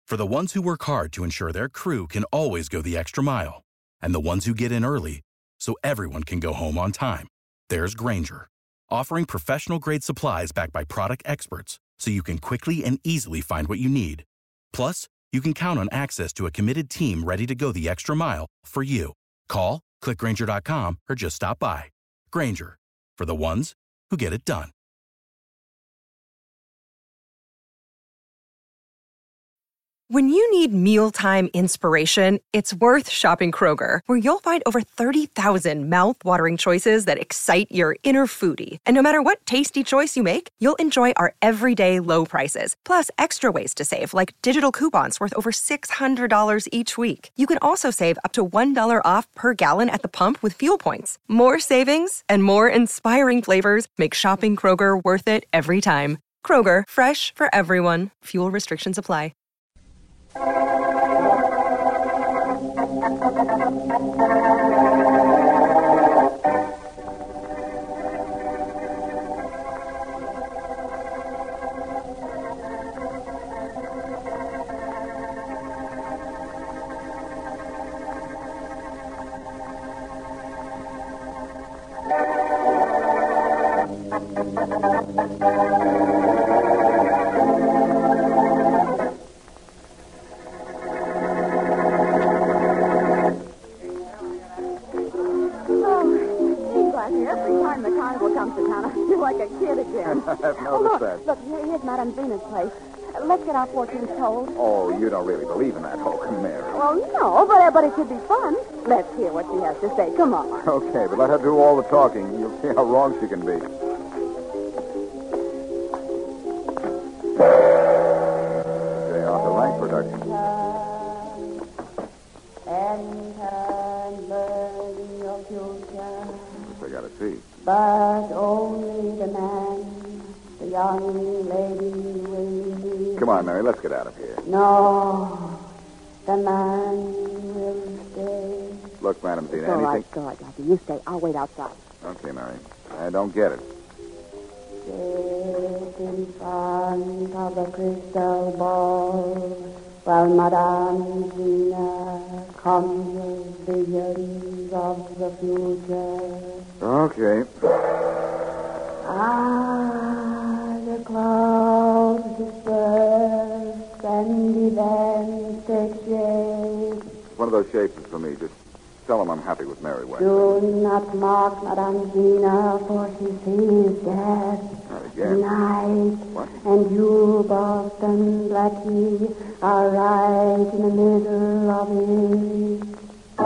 For the ones who work hard to ensure their crew can always go the extra mile, and the ones who get in early so everyone can go home on time, there's Grainger, offering professional-grade supplies backed by product experts so you can quickly and easily find what you need. Plus, you can count on access to a committed team ready to go the extra mile for you. Call, click Grainger.com, or just stop by. Grainger, for the ones who get it done. When you need mealtime inspiration, it's worth shopping Kroger, where you'll find over 30,000 mouth-watering choices that excite your inner foodie. And no matter what tasty choice you make, you'll enjoy our everyday low prices, plus extra ways to save, like digital coupons worth over $600 each week. You can also save up to $1 off per gallon at the pump with fuel points. More savings and more inspiring flavors make shopping Kroger worth it every time. Kroger, fresh for everyone. Fuel restrictions apply. I've noticed that. Look, here's Madame Zena's place. Let's get our fortunes told. Oh, you don't really believe in that whole Mary. Well, no, but it could be fun. Let's hear what she has to say. Come on. Okay, but let her do all the talking. You'll see how wrong she can be. Stay off the right production. I gotta see. But only the man, the young lady will leave. Come on, Mary, let's get out of here. No, the man will stay. Look, Madam Zena, All anything... right, go ahead, Doctor. You stay. I'll wait outside. Okay, Mary. I don't get it. Sit in front of the crystal ball while Madame Zena comes with visions of the future. Okay. The clouds disperse and events take shape. One of those shapes is for me. Just tell him I'm happy with Mary West. Do not mock Madame Zena, for she sees death Not again. tonight. What? And you, Boston Blackie, are right in the middle of it.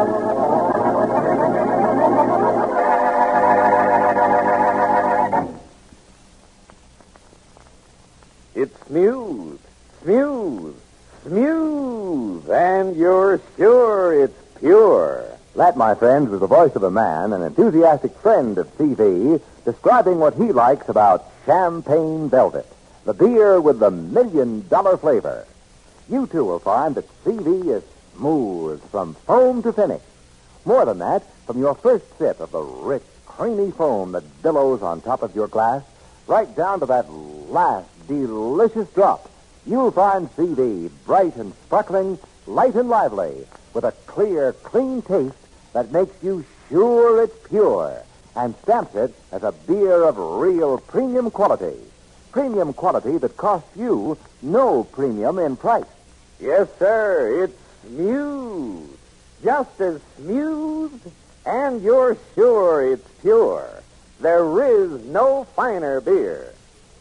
It's smooth, smooth, smooth, and you're sure it's pure. That, my friends, was the voice of a man, an enthusiastic friend of CV, describing what he likes about Champagne Velvet, the beer with the $1 million flavor. You, too, will find that CV is smooth from foam to finish. More than that, from your first sip of the rich, creamy foam that billows on top of your glass, right down to that last delicious drop, you'll find CV bright and sparkling, light and lively, with a clear, clean taste that makes you sure it's pure and stamps it as a beer of real premium quality. Premium quality that costs you no premium in price. Yes, sir, it's smooth. Just as smooth, and you're sure it's pure. There is no finer beer.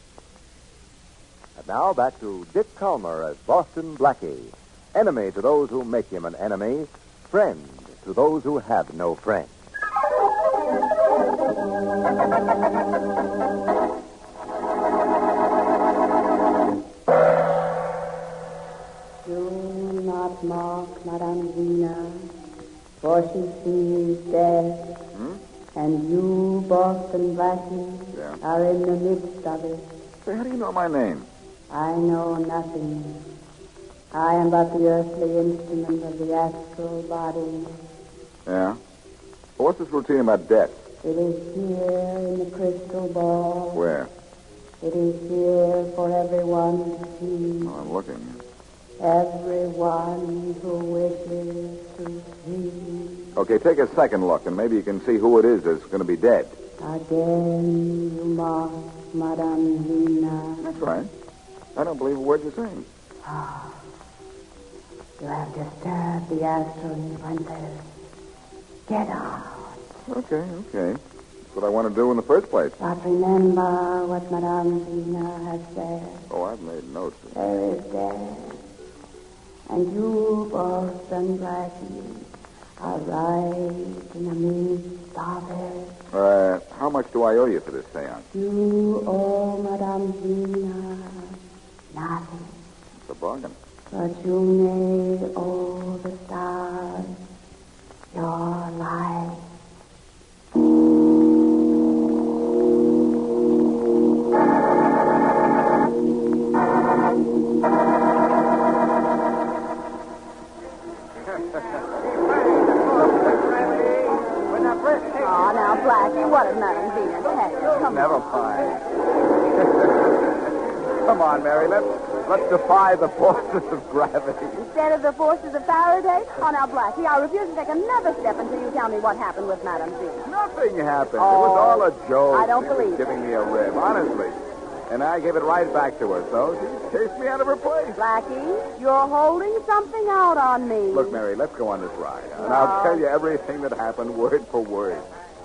And now back to Dick Calmer as Boston Blackie. Enemy to those who make him an enemy. Friend to those who have no friend. Do not mock Madame Zena, for she sees death. And you, Boston Blackie, are in the midst of it. Say, how do you know my name? I know nothing. I am but the earthly instrument of the astral body. Yeah? Well, what's this routine about death? It is here in the crystal ball. Where? It is here for everyone to see. Oh, I'm looking. everyone who wishes to see. Okay, take a second look, and maybe you can see who it is that's going to be dead. Again you mock Madame Zina. That's right. I don't believe a word you're saying. You have disturbed the Astral Princess. Get out. Okay. That's what I want to do in the first place. But remember what Madame Zina has said. Oh, I've made notes. There is death. And you, Boston Blackie, are right in the midst of it. How much do I owe you for this seance? You owe Madame Zina nothing. It's a bargain. But you may owe the stars your life. Oh, now, Blackie, what did Madame Zina tell you? Come Never mind. Come on, Mary. Let's defy the forces of gravity. Instead of the forces of Faraday? Oh, now, Blackie, I refuse to take another step until you tell me what happened with Madame Zina. Nothing happened. It was all a joke. I don't She was believe it. giving me a rib, honestly. And I gave it right back to her, so she chased me out of her place. Blackie, you're holding something out on me. Look, Mary, let's go on this ride. And I'll tell you everything that happened word for word.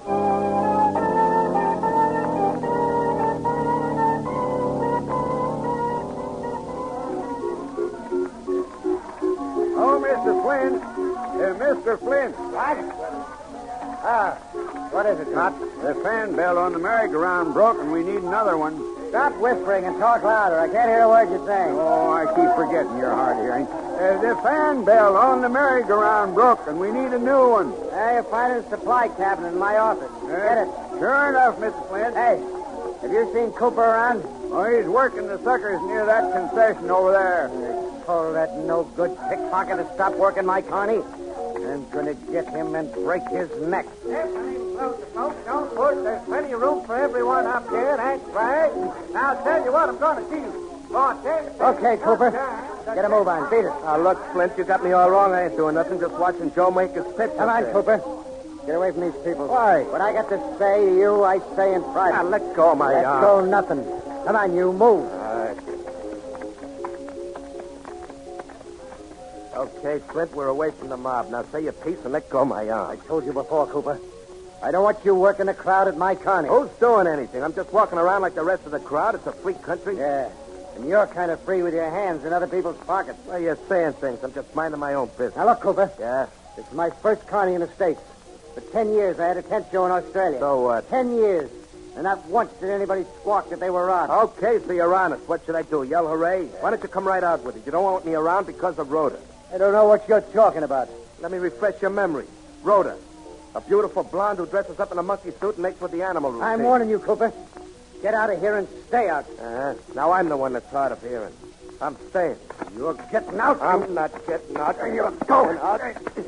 Oh, Mr. Flynn. Mr. Flynn. What? What is it, Tot? The fan bell on the merry-go-round broke, and we need another one. Stop whispering and talk louder. I can't hear a word you're saying. Oh, I keep forgetting you're hard hearing. The fan bell on the merry-go-round broke, and we need a new one. You'll find it in the supply cabinet in my office. Get it. Sure enough, Mr. Flynn. Hey, have you seen Cooper around? Oh, he's working the suckers near that concession over there. Told that no-good pickpocket to stop working my Connie. I'm going to get him and break his neck. Don't push. There's plenty of room for everyone up here. That's right. Now, I'll tell you what, I'm going to do. Okay, Cooper. Get a move on. Beat it. Look, Flint, you got me all wrong. I ain't doing nothing. Just watching Joe make his pitch. Come on, Cooper. Get away from these people. Why? What I got to say to you, I say in private. Now, let go of my Let arm. go nothing. Come on, you move. Okay, Flint, we're away from the mob. Now say your piece and let go of my arm. I told you before, Cooper. I don't want you working the crowd at my Connie. Who's doing anything? I'm just walking around like the rest of the crowd. It's a free country. Yeah. And you're kind of free with your hands in other people's pockets. Well, you're saying things. I'm just minding my own business. Now, look, Cooper. Yeah? This is my first Connie in the States. For 10 years, I had a tent show in Australia. So what? 10 years. And not once did anybody squawk that they were robbed. Okay, so you're honest. What should I do? Yell hooray? Why don't you come right out with it? You don't want me around because of Rhoda. I don't know what you're talking about. Let me refresh your memory. Rhoda, a beautiful blonde who dresses up in a monkey suit and makes with the animal routine. I'm warning you, Cooper. Get out of here and stay out. Now I'm the one that's hard of hearing. I'm staying. You're getting out. I'm not getting out. You're going out.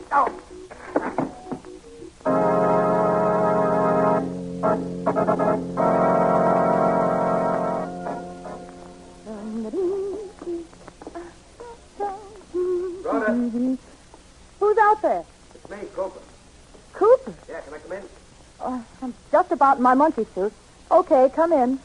Rhoda. Who's out there? It's me, Cooper. Cooper. Yeah, can I come in? I'm just about in my monkey suit. Okay, come in.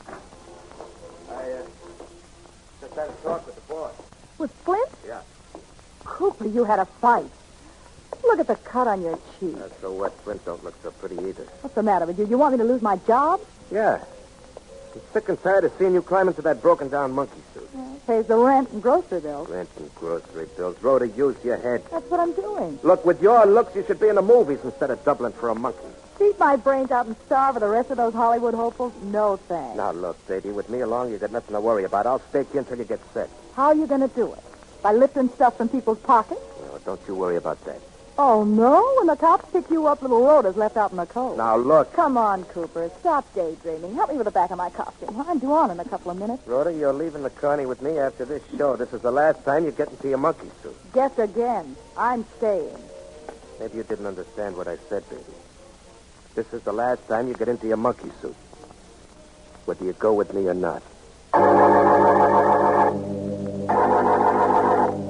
I just had a talk with the boss. With Flint? Yeah. Cooper, you had a fight. Look at the cut on your cheek. So what? Flint don't look so pretty either. What's the matter with you? You want me to lose my job? Yeah. I'm sick and tired of seeing you climb into that broken-down monkey suit. Pays the rent and grocery bills. Rent and grocery bills. Rhoda, use your head. That's what I'm doing. Look, with your looks, you should be in the movies instead of doubling for a monkey. Beat my brains out and starve for the rest of those Hollywood hopefuls? No thanks. Now, look, baby, with me along, you got nothing to worry about. I'll stake you until you get set. How are you going to do it? By lifting stuff from people's pockets? No, don't you worry about that. Oh, no? When the cops pick you up, little Rhoda's left out in the cold. Now, look. Come on, Cooper. Stop daydreaming. Help me with the back of my costume. I'm due on in a couple of minutes. Rhoda, you're leaving the Connie with me after this show. This is the last time you get into your monkey suit. Guess again. I'm staying. Maybe you didn't understand what I said, baby. This is the last time you get into your monkey suit. Whether you go with me or not.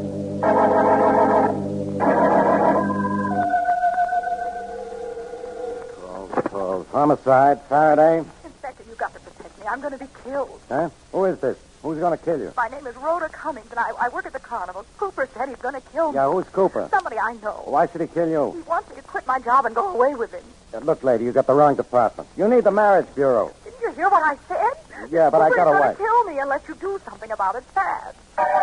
Homicide, Faraday. Inspector, you've got to protect me. I'm going to be killed. Huh? Who is this? Who's going to kill you? My name is Rhoda Cummings, and I work at the carnival. Cooper said he's going to kill me. Yeah, who's Cooper? Somebody I know. Why should he kill He you? wants me to quit my job and go away with him. Look, lady, you got the wrong department. You need the marriage bureau. Didn't you hear what I said? Yeah, but I got Cooper's away. going to kill me unless you do something about it fast.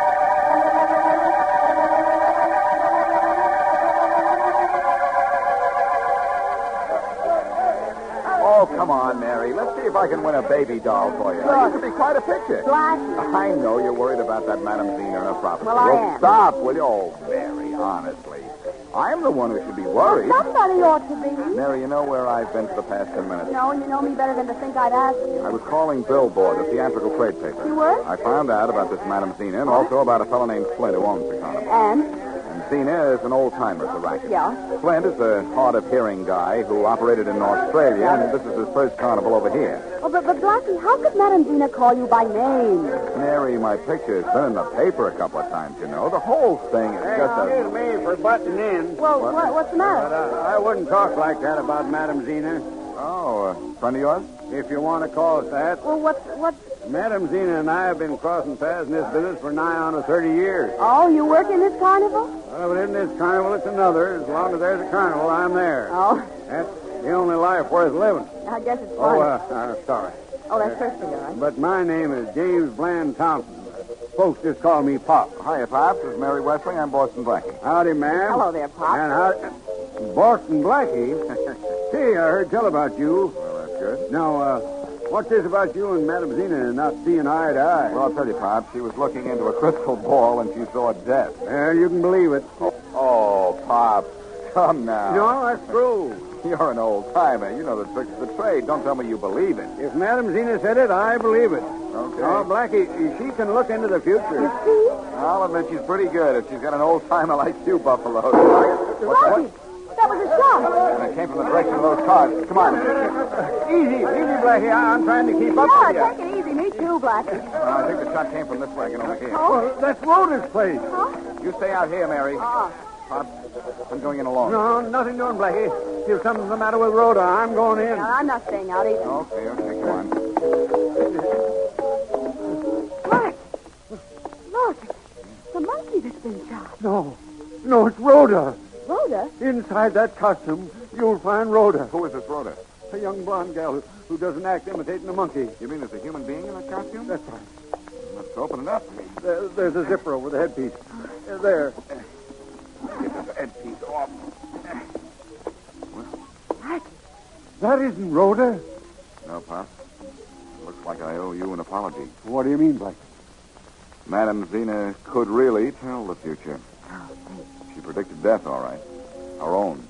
Oh, come on, Mary. Let's see if I can win a baby doll for you. That used to be quite a picture. Blackie. I know you're worried about that Madame Zena and her property. Well, I am. Stop, will you? Oh, Mary, honestly. I'm the one who should be worried. Somebody ought to be. Mary, you know where I've been for the past 10 minutes? No, you know me better than to think I'd ask you. I was calling Billboard, the theatrical trade paper. You were? I found out about this Madame Zena and also about a fellow named Flint who owns the carnival. And? Zena is an old-timer at the racket. Yeah. Flint is a hard-of-hearing guy who operated in Australia, and this is his first carnival over here. Oh, but Blackie, how could Madame Zena call you by name? Mary, my picture has been in the paper a couple of times, you know. The whole thing is just a... Excuse me for butting in. Well, what's the matter? But I wouldn't talk like that about Madame Zena, Oh, a friend of yours? if you want to call it that. Well, what's... Madame Zena and I have been crossing paths in this business for nigh on to 30 years. Oh, you work in this carnival? Well, but in this carnival, it's another. As long as there's a carnival, I'm there. Oh, That's the only life worth living. I guess it's Oh, fun. sorry. Oh, that's perfectly all right. But my name is James Bland Thompson. Folks just call me Pop. Hiya, Pops. This is Mary Westling. I'm Boston Blackie. Howdy, ma'am. Hello there, Pop. And how... Boston Blackie? Hey, I heard tell about you. Well, that's good. Now, what's this about you and Madame Zena not seeing eye to eye? Well, I'll tell you, Pops. She was looking into a crystal ball, and she saw death. Well, you can believe it. Oh, Pops. Come now. No, that's true. You're an old-timer. You know the tricks of the trade. Don't tell me you believe it. If Madame Zena said it, I believe it. Okay. Oh, Blackie, she can look into the future. I'll admit she's pretty good if she's got an old-timer like you, Buffalo. Blackie, that was a shot. And it came from the direction of those cars. Come on. Easy, Blackie. I'm trying to keep up with you. Yeah, take it easy. Me too, Blackie. I think the shot came from this wagon over here. Oh, that's Rhoda's place. You stay out here, Mary. Pops, I'm going in alone. No, nothing doing, Blackie. If something's the matter with Rhoda, I'm going in. No, I'm not staying out either. Okay, come on. Black. Look, the monkey that's been shot. No, it's Rhoda. Rhoda? Inside that costume, you'll find Rhoda. Who is this Rhoda? A young blonde gal who doesn't act imitating a monkey. You mean there's a human being in that costume? That's right. Let's open it up. There's a zipper over the headpiece. There. Get this headpiece off. That isn't Rhoda. No, Pop. Looks like I owe you an apology. What do you mean, Blackie? Madame Zena could really tell the future. She predicted death, all right. Our own.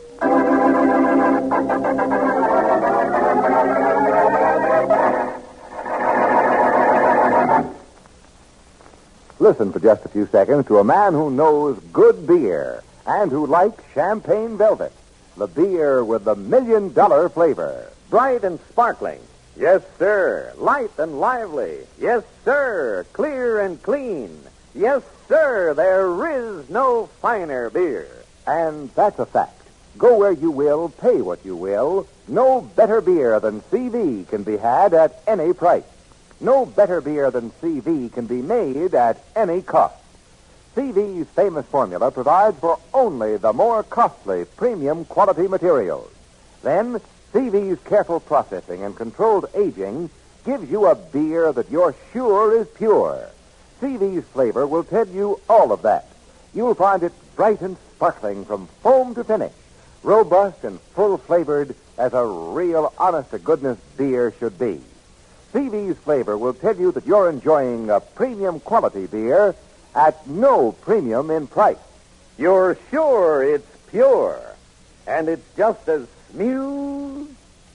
Listen for just a few seconds to a man who knows good beer and who likes Champagne Velvet, the beer with the $1 million flavor. Bright and sparkling. Yes, sir. Light and lively. Yes, sir. Clear and clean. Yes, sir. There is no finer beer. And that's a fact. Go where you will, pay what you will. No better beer than CV can be had at any price. No better beer than CV can be made at any cost. CV's famous formula provides for only the more costly premium quality materials. Then, CV's careful processing and controlled aging gives you a beer that you're sure is pure. CV's flavor will tell you all of that. You'll find it bright and sparkling from foam to finish, robust and full-flavored as a real honest-to-goodness beer should be. CV's flavor will tell you that you're enjoying a premium quality beer at no premium in price. You're sure it's pure, and it's just as smooth.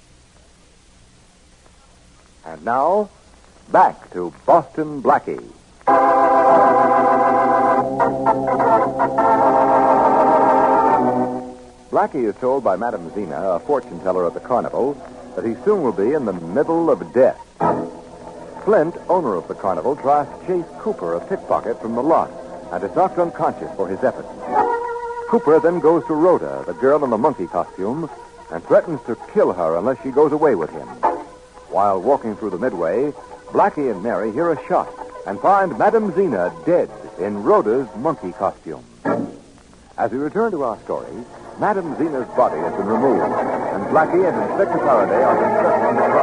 And now, back to Boston Blackie. Blackie is told by Madame Zena, a fortune teller at the carnival, that he soon will be in the middle of death. Flint, owner of the carnival, tries to chase Cooper, a pickpocket, from the lot and is knocked unconscious for his efforts. Cooper then goes to Rhoda, the girl in the monkey costume, and threatens to kill her unless she goes away with him. While walking through the midway, Blackie and Mary hear a shot and find Madame Zena dead in Rhoda's monkey costume. As we return to our story, Madame Zena's body has been removed, and Blackie and Inspector Faraday are discussing the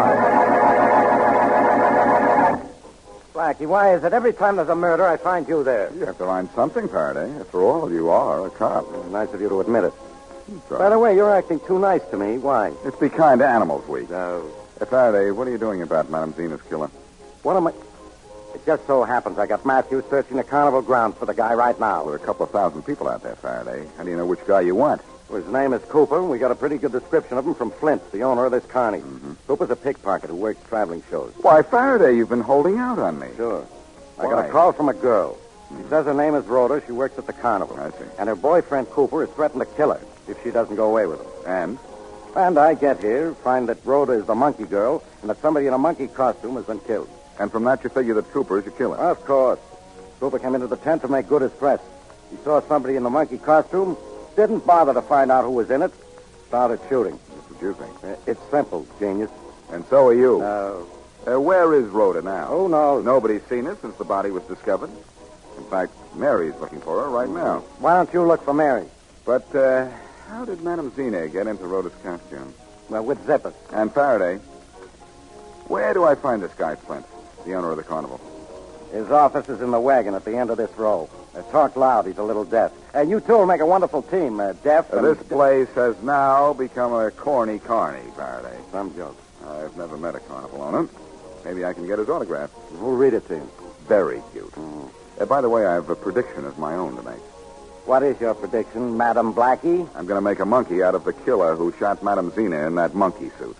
crime. Blackie, why is it every time there's a murder, I find you there? You have to find something, Faraday. After all, you are a cop. Nice of you to admit it. Right. By the way, you're acting too nice to me. Why? It's Be Kind to Animals Week. No. Faraday, what are you doing about Madame Zena's killer? What am I... It just so happens I got Matthews searching the carnival grounds for the guy right now. There are a couple of thousand people out there, Faraday. How do you know which guy you want? Well, his name is Cooper, and we got a pretty good description of him from Flint, the owner of this carny. Mm-hmm. Cooper's a pickpocket who works traveling shows. Why, Faraday, you've been holding out on me. Sure. I Why? got a call from a girl. She says her name is Rhoda. She works at the carnival. I see. And her boyfriend, Cooper, has threatened to kill her if she doesn't go away with him. And I get here, find that Rhoda is the monkey girl, and that somebody in a monkey costume has been killed. And from that, you figure that Cooper is your killer. Of course. Cooper came into the tent to make good his threat. He saw somebody in the monkey costume, didn't bother to find out who was in it, started shooting. That's what you think. It's simple, genius. And so are you. No. Where is Rhoda now? Who knows? Nobody's seen her since the body was discovered. In fact, Mary's looking for her right now. Why don't you look for Mary? But, how did Madame Zena get into Rhoda's costume? Well, with zippers. And Faraday, where do I find this guy Flint, the owner of the carnival? His office is in the wagon at the end of this row. Talk loud. He's a little deaf. You two will make a wonderful team, deaf and... This place has now become a corny carny, Faraday. Some joke. I've never met a carnival owner. Maybe I can get his autograph. Who'll read it to you? Very cute. By the way, I have a prediction of my own to make. What is your prediction, Madam Blackie? I'm going to make a monkey out of the killer who shot Madame Zena in that monkey suit.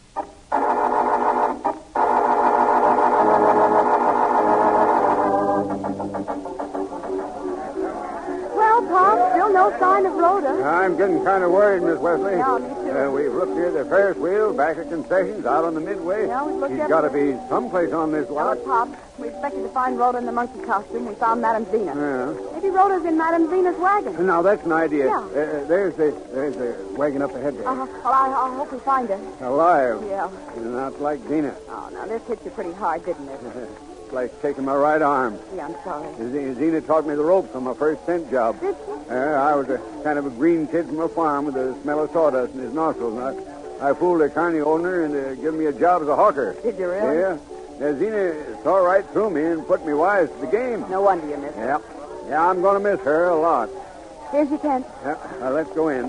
Well, Pop, still no sign of Rhoda. I'm getting kind of worried, Miss Wesley. Yeah, me too. We've looked here at the Ferris wheel, back at concessions, out on the midway. Yeah, we've looked She's got to everywhere. be someplace on this Now, lot. look, Pop, we expected to find Rhoda in the monkey costume. We found Madame Zena. Yeah. Maybe Rhoda's in Madame Zena's wagon. Now, that's an idea. Yeah. There's the wagon up ahead there. Well, I hope we find her. Alive. Yeah. Not like Zena. Oh, now, this hit you pretty hard, didn't it? It's like taking my right arm. Yeah, I'm sorry. Zena taught me the ropes on my first cent job. Did she? I was a kind of a green kid from a farm with the smell of sawdust in his nostrils. And I fooled a carny owner into giving me a job as a hawker. Did you really? Yeah. Zena saw right through me and put me wise to the game. No wonder you missed her. Yeah. Yeah, I'm going to miss her a lot. Here's your tent. Yeah. Let's go in.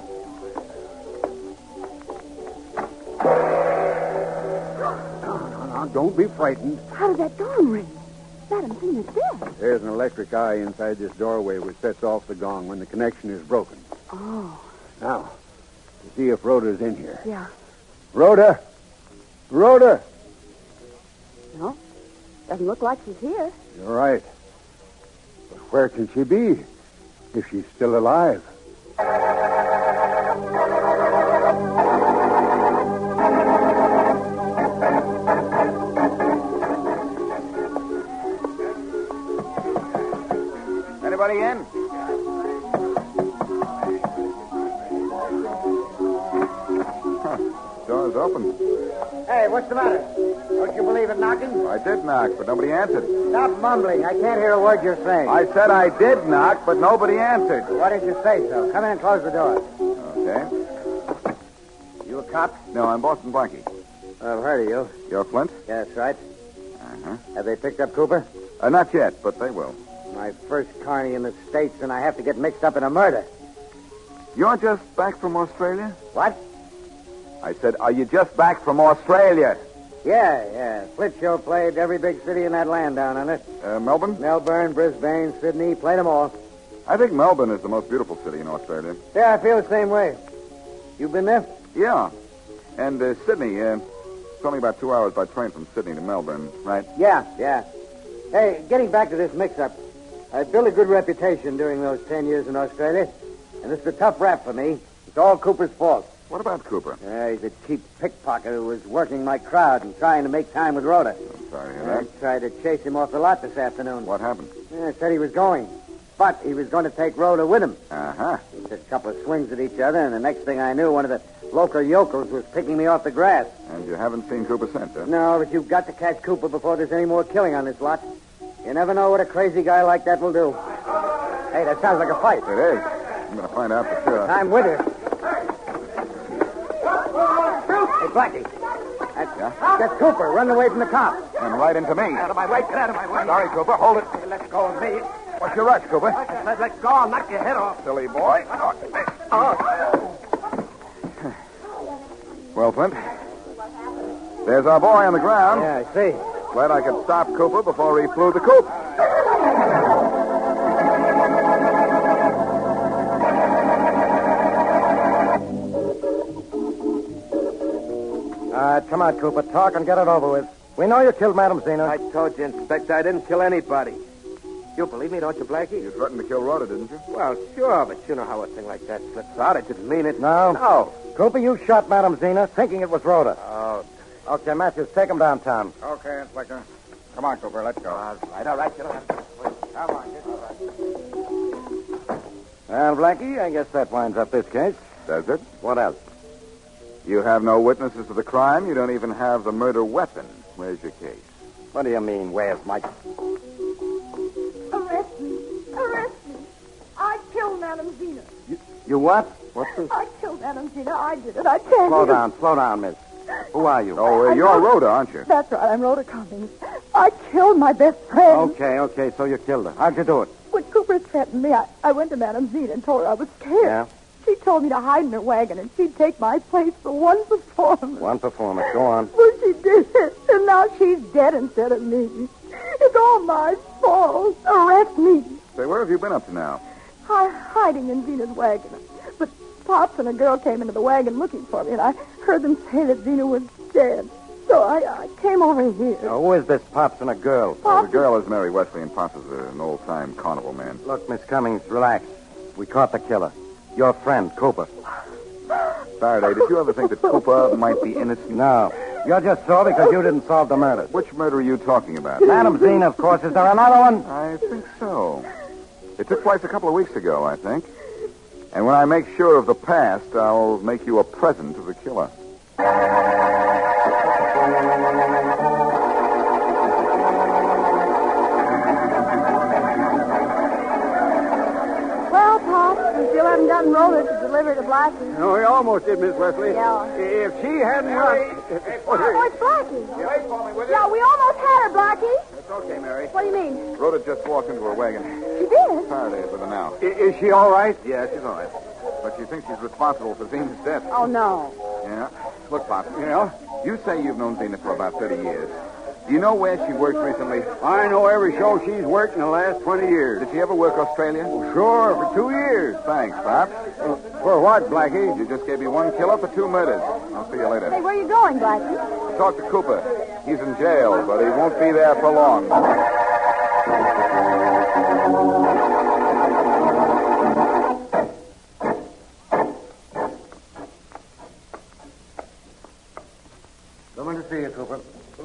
No, don't be frightened. How did that gong ring? Madame Zena's dead. There's an electric eye inside this doorway which sets off the gong when the connection is broken. Oh. Now, to see if Rhoda's in here. Yeah. Rhoda! Rhoda! No. Doesn't look like she's here. You're right. But where can she be? If she's still alive. Anybody in? Door's open. Hey, what's the matter? Don't you believe in knocking? I did knock, but nobody answered. Stop mumbling. I can't hear a word you're saying. I said I did knock, but nobody answered. Why did you say so? Come in and close the door. Okay. You a cop? No, I'm Boston Blackie. I've heard of you. You're Flint? Yeah, that's right. Uh-huh. Have they picked up Cooper? Not yet, but they will. My first carny in the States, and I have to get mixed up in a murder. You're just back from Australia? What? I said, are you just back from Australia? Yeah. Flint Show played every big city in that land down under. Melbourne? Melbourne, Brisbane, Sydney, played them all. I think Melbourne is the most beautiful city in Australia. Yeah, I feel the same way. You been there? Yeah. And Sydney, it's only about 2 hours by train from Sydney to Melbourne, right? Yeah. Hey, getting back to this mix-up, I built a good reputation during those 10 years in Australia, and this is a tough rap for me. It's all Cooper's fault. What about Cooper? He's a cheap pickpocket who was working my crowd and trying to make time with Rhoda. I'm sorry to hear I that. tried to chase him off the lot this afternoon. What happened? Yeah, said he was going. But he was going to take Rhoda with him. Uh-huh. We took a couple of swings at each other, and the next thing I knew, one of the local yokels was picking me off the grass. And you haven't seen Cooper since, huh? No, but you've got to catch Cooper before there's any more killing on this lot. You never know what a crazy guy like that will do. Hey, that sounds like a fight. It is. I'm going to find out for sure. I'm with you. Hey, Blackie. That's Cooper running away from the cops. And right into me. Out of my way. Get out of my way. Sorry, Cooper. Hold it. Hey, let go of me. What's your rush, Cooper? I said let go. I'll knock your head off. Silly boy. Well, Flint, there's our boy on the ground. Yeah, I see. Glad I could stop Cooper before he flew the coop. Come on, Cooper. Talk and get it over with. We know you killed Madam Zena. I told you, Inspector, I didn't kill anybody. You believe me, don't you, Blackie? You threatened to kill Rhoda, didn't you? Well, sure, but you know how a thing like that slips out. I didn't mean it. No. Cooper, you shot Madam Zena thinking it was Rhoda. Oh. Okay, Matthews, take him downtown. Okay, Inspector. Come on, Cooper. Let's go. All right. You don't have to wait. Come on, get all right. Well, Blackie, I guess that winds up this case. Does it? What else? You have no witnesses to the crime. You don't even have the murder weapon. Where's your case? What do you mean, where's Mike? Arrest me. Arrest me. I killed Madam Zena. You what? What's this? I killed Madam Zena. I did it. I tell you. Slow down, miss. Who are you? Oh, you're Rhoda, aren't you? That's right. I'm Rhoda Cummings. I killed my best friend. Okay, so you killed her. How'd you do it? When Cooper threatened me, I went to Madam Zena and told her I was scared. Yeah? She told me to hide in her wagon, and she'd take my place for one performance. One performance. Go on. Well, she did it, and now she's dead instead of me. It's all my fault. Arrest me. Say, where have you been up to now? Hiding in Zena's wagon. But Pops and a girl came into the wagon looking for me, and I heard them say that Zena was dead. So I came over here. Now, who is this Pops and a girl? The girl is Mary Wesley, and Pops is an old-time carnival man. Look, Miss Cummings, relax. We caught the killer. Your friend, Cooper. Faraday, did you ever think that Cooper might be innocent? No. You're just sore because you didn't solve the murder. Which murder are you talking about? Madam Zena, of course. Is there another one? I think so. It took place a couple of weeks ago, I think. And when I make sure of the past, I'll make you a present of the killer. Well, Pop, we still haven't gotten Rhoda to deliver to Blackie. No, we almost did, Miss Wesley. Yeah. If she hadn't run... Oh, it's Blackie. You wait for me, will you? Yeah, we almost had her, Blackie. It's okay, Mary. What do you mean? Rhoda just walked into her wagon. She did? Faraday is with her now. Is she all right? Yeah, she's all right. But she thinks she's responsible for Zena's death. Oh, no. Yeah. Look, Pop. Yeah? You say you've known Zena for about 30 years. Do you know where she worked recently? I know every show she's worked in the last 20 years. Did she ever work Australia? Sure, for 2 years. Thanks, Pop. For what, Blackie? You just gave me one killer for 2 murders. I'll see you later. Hey, where are you going, Blackie? Talk to Cooper. He's in jail, but he won't be there for long. Coming to see you, Cooper.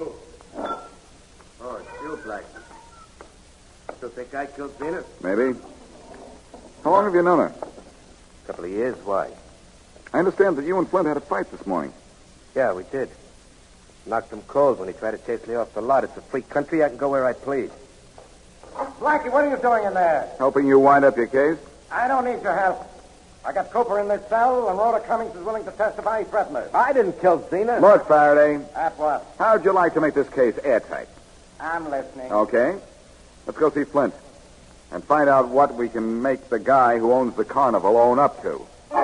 Oh, it's you, Blackie. Still think I killed Zena? Maybe. How long have you known her? A couple of years. Why? I understand that you and Flint had a fight this morning. Yeah, we did. Knocked him cold when he tried to chase me off the lot. It's a free country. I can go where I please. Blackie, what are you doing in there? Helping you wind up your case? I don't need your help. I got Cooper in this cell, and Rhoda Cummings is willing to testify he threatened her. I didn't kill Zena. Look, Faraday, At what? how'd you like to make this case airtight? I'm listening. Okay. Let's go see Flint and find out what we can make the guy who owns the carnival own up to.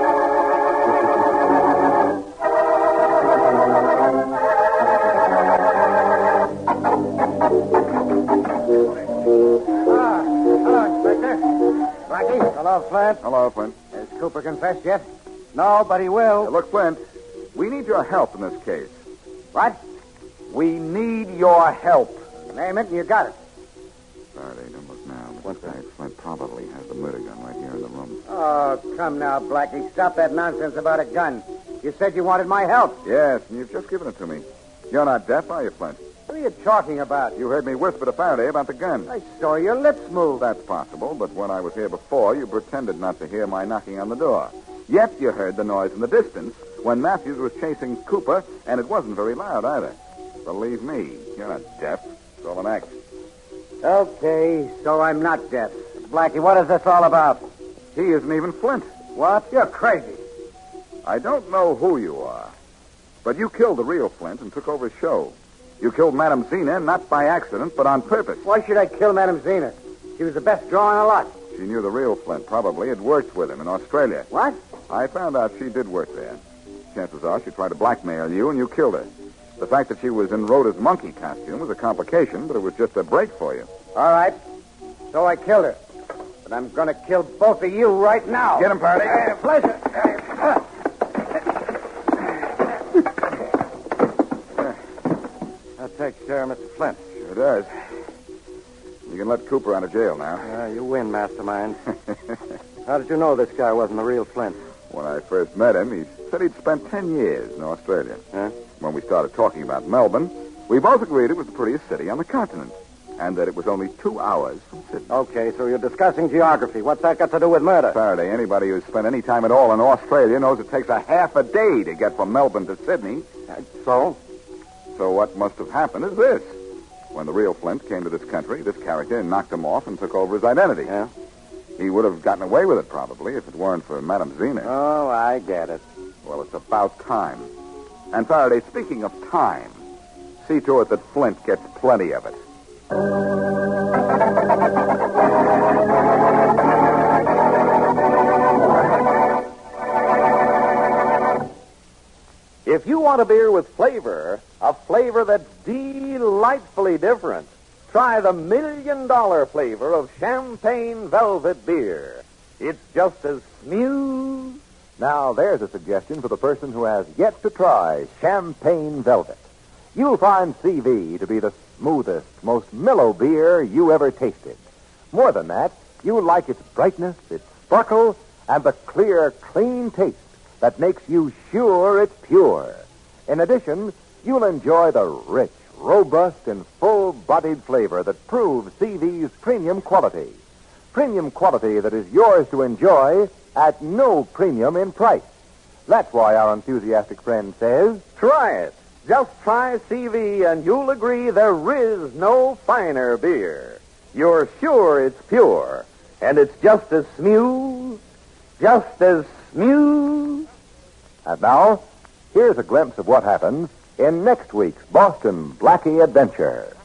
Hello, Inspector. Blackie. Hello, Flint. Hello, Flint. Has Cooper confessed yet? No, but he will. Look, Flint, we need your help in this case. What? We need your help. Name it, and you got it. Faraday, don't look now. But this guy, Flint, probably has the murder gun right here in the room. Oh, come now, Blackie. Stop that nonsense about a gun. You said you wanted my help. Yes, and you've just given it to me. You're not deaf, are you, Flint? What do you talking about? You heard me whisper to Faraday about the gun. I saw your lips move. That's possible, but when I was here before, you pretended not to hear my knocking on the door. Yet you heard the noise in the distance when Matthews was chasing Cooper, and it wasn't very loud either. Believe me, you're not deaf. It's all an act. Okay, so I'm not deaf. Blackie, what is this all about? He isn't even Flint. What? You're crazy. I don't know who you are, but you killed the real Flint and took over his show. You killed Madame Zena, not by accident, but on purpose. Why should I kill Madame Zena? She was the best draw in the lot. She knew the real Flint, probably. Had worked with him in Australia. What? I found out she did work there. Chances are she tried to blackmail you, and you killed her. The fact that she was in Rhoda's monkey costume was a complication, but it was just a break for you. All right. So I killed her. But I'm going to kill both of you right now. Get him, Faraday. Pleasure. That takes care of Mr. Flint. Sure does. You can let Cooper out of jail now. You win, Mastermind. How did you know this guy wasn't the real Flint? When I first met him, he said he'd spent 10 years in Australia. Huh? When we started talking about Melbourne, we both agreed it was the prettiest city on the continent, and that it was only 2 hours from Sydney. Okay, so you're discussing geography. What's that got to do with murder? Faraday, anybody who's spent any time at all in Australia knows it takes a half a day to get from Melbourne to Sydney. So? So what must have happened is this. When the real Flint came to this country, this character knocked him off and took over his identity. Yeah? He would have gotten away with it, probably, if it weren't for Madame Zena. Oh, I get it. Well, it's about time. And Faraday, speaking of time, see to it that Flint gets plenty of it. If you want a beer with flavor, a flavor that's delightfully different, try the $1 million flavor of Champagne Velvet beer. It's just as smooth. Now, there's a suggestion for the person who has yet to try Champagne Velvet. You'll find CV to be the smoothest, most mellow beer you ever tasted. More than that, you'll like its brightness, its sparkle, and the clear, clean taste that makes you sure it's pure. In addition, you'll enjoy the rich, robust, and full-bodied flavor that proves CV's premium quality. Premium quality that is yours to enjoy at no premium in price. That's why our enthusiastic friend says, try it. Just try CV and you'll agree there is no finer beer. You're sure it's pure, and it's just as smooth, just as smooth. And now, here's a glimpse of what happens in next week's Boston Blackie Adventure.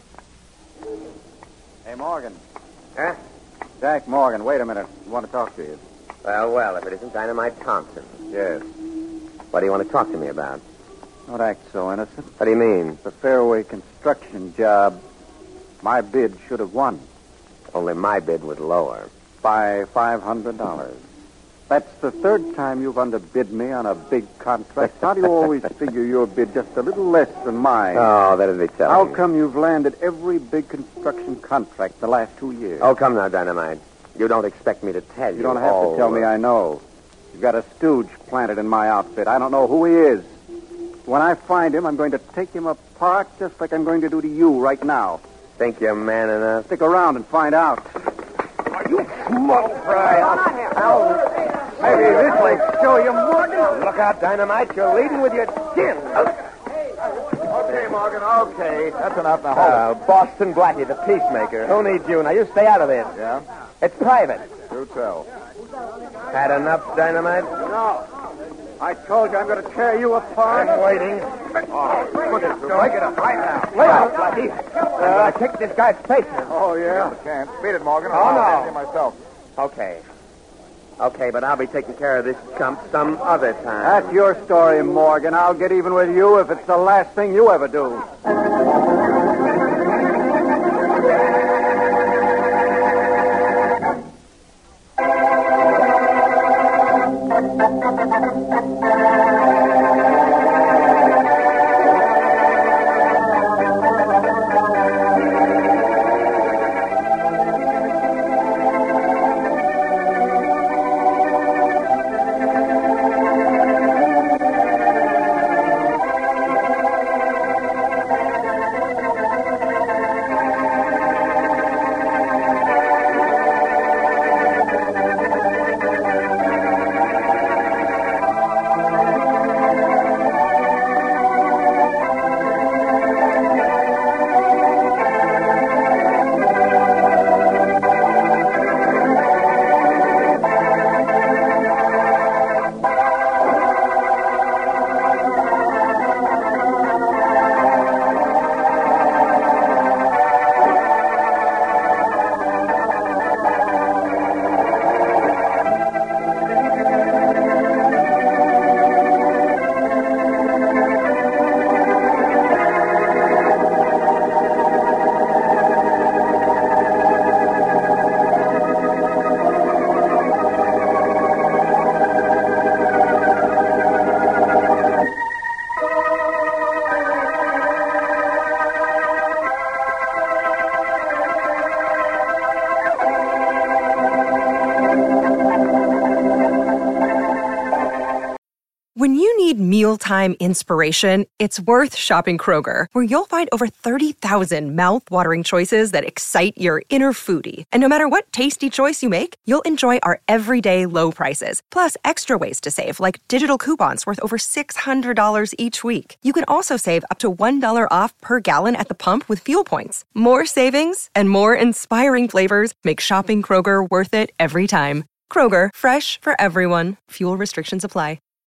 Hey, Morgan. Huh? Jack Morgan, wait a minute. I want to talk to you. Well, if it isn't Dynamite Thompson. Yes. What do you want to talk to me about? Don't act so innocent. What do you mean? The Fairway construction job. My bid should have won. Only my bid was lower. By $500. That's the third time you've underbid me on a big contract. How do you always figure your bid just a little less than mine? Oh, that'd be telling. How come you've landed every big construction contract the last 2 years? Oh, come now, Dynamite. You don't expect me to tell you. You don't have to tell me, I know. You've got a stooge planted in my outfit. I don't know who he is. When I find him, I'm going to take him apart just like I'm going to do to you right now. Think you're man enough? Stick around and find out. Are you small fry? Maybe this will show you, Morgan. Look out, Dynamite. You're leading with your chin. Okay, Morgan, okay. That's enough. Now, hold it. Boston Blackie, the peacemaker. Who needs you? Now, you stay out of this. Yeah? It's private. Do tell. Had enough, Dynamite? No. I told you I'm going to tear you apart. I'm waiting. Oh, look at it. Break it up right now. Lay out, Blackie. I kicked this guy's face. Oh, yeah? Can't. Beat it, Morgan. Oh, I'll no. handle it myself. Okay, but I'll be taking care of this chump some other time. That's your story, Morgan. I'll get even with you if it's the last thing you ever do. need mealtime inspiration, it's worth shopping Kroger, where you'll find over 30,000 mouth-watering choices that excite your inner foodie. And no matter what tasty choice you make, you'll enjoy our everyday low prices, plus extra ways to save, like digital coupons worth over $600 each week. You can also save up to $1 off per gallon at the pump with fuel points. More savings and more inspiring flavors make shopping Kroger worth it every time. Kroger, fresh for everyone. Fuel restrictions apply.